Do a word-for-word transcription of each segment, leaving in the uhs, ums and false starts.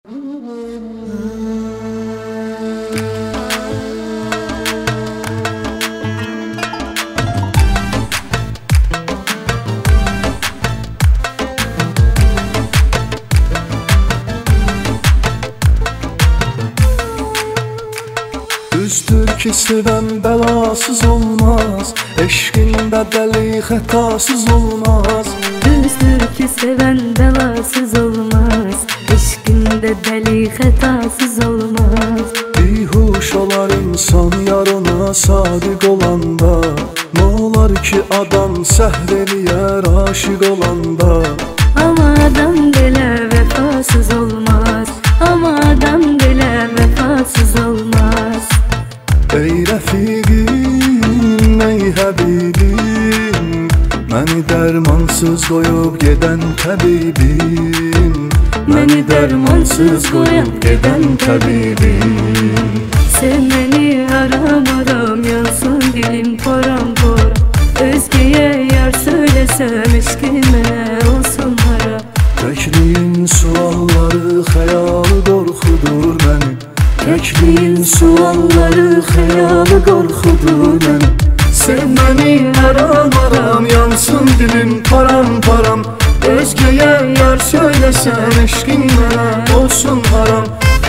Düzdür ki seven belasız olmaz, eşkinde deli hatasız olmaz. Düzdür ki seven belasız olmaz, eşkinde deli hatasız olmaz. Bihuş olar insan yarına sadık olanda, ne olar ki adam səhr eləyər aşık olanda. Ama adam belə vefasız olmaz, ama adam belə vefasız olmaz. Ey rəfiqim, ey həbibim, məni dərmansız qoyub gedən təbibim, məni dərmansız qoyub gedən təbibim. Sen beni aram aram, yansın dilim param param. Özgeye yar söylesem eşkin mənə olsun haram. Təkliyin sualları xəyalı qorxudur məni, təkliyin sualları xəyalı qorxudur məni. Sen məni aram aram, yansın dilim param param. Özgəyə yar söyləsən eşkin mənə olsun haram.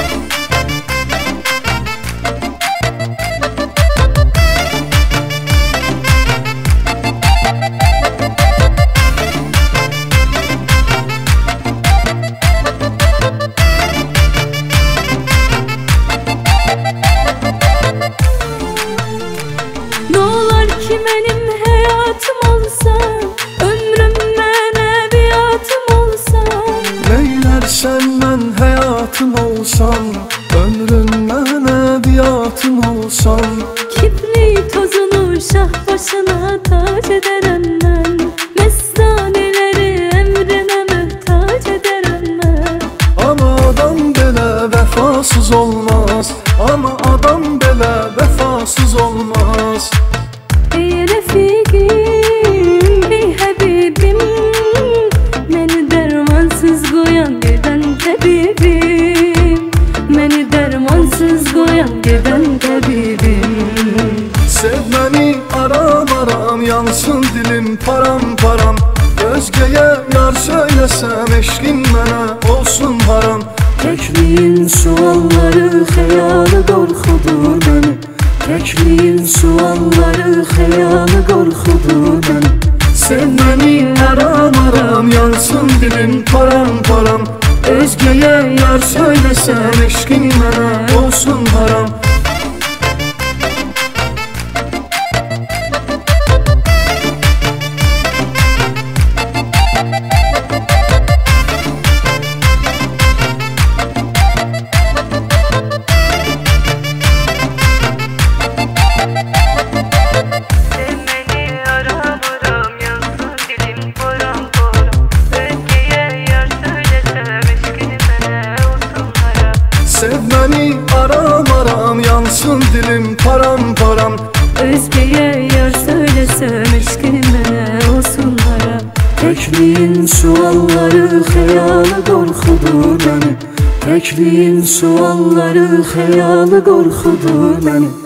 Ki benim hayatım olsa, ömrüm mənəviyyatım olsa. Neylərsən mən həyatım olsan, ömrüm mənəviyyatım olsan. Kibli tozunu şah başına tac ederim ben, Məstanələri əmrinə möhtac ederim mən. Ama adam belə vəfasız olmaz, ama adam belə vəfasız olmaz. Ey rəfiqim, ey həbibim, məni dərmansız qoyan gedən təbibim, məni dərmansız qoyan gedən təbibim. Sev məni aram aram, yansın dilim param param. Özgəyə yar söyləsəm eşkin mənə olsun haram. Təkliyin sualları xəyalı qorxudur məni, təkliyin sualları xəyalı qorxudur məni. Sen məni aram aram, yansın dilim param param. Özgəyə yar söyləsən eşkin mənə olsun haram. Sev məni aram aram, yansın dilim param param. Özgəyə yar söylesem eşkin mənə olsun haram. Təkliyin sualları xəyalı qorxudur məni, təkliyin sualları xəyalı qorxudur məni.